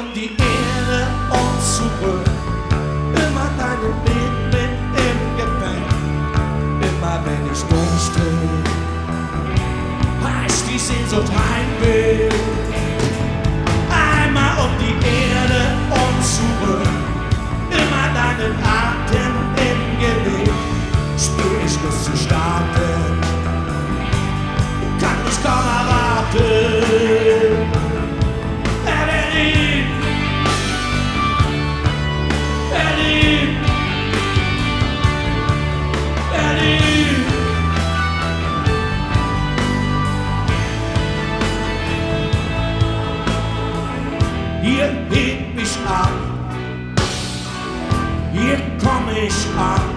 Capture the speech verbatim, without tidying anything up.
um die Erde und zurück. Immer deinen Weg mit im Gepäck. Immer wenn ich durchdreh, heißt die Sehnsucht Heimweh. Einmal um die Erde und zurück. Immer deinen Atem im Gelebt. Spür ich Lust zu starten, kann ich kaum erwarten. Berlin, Berlin, Berlin. Hier heb ich ab, hier komm ich an.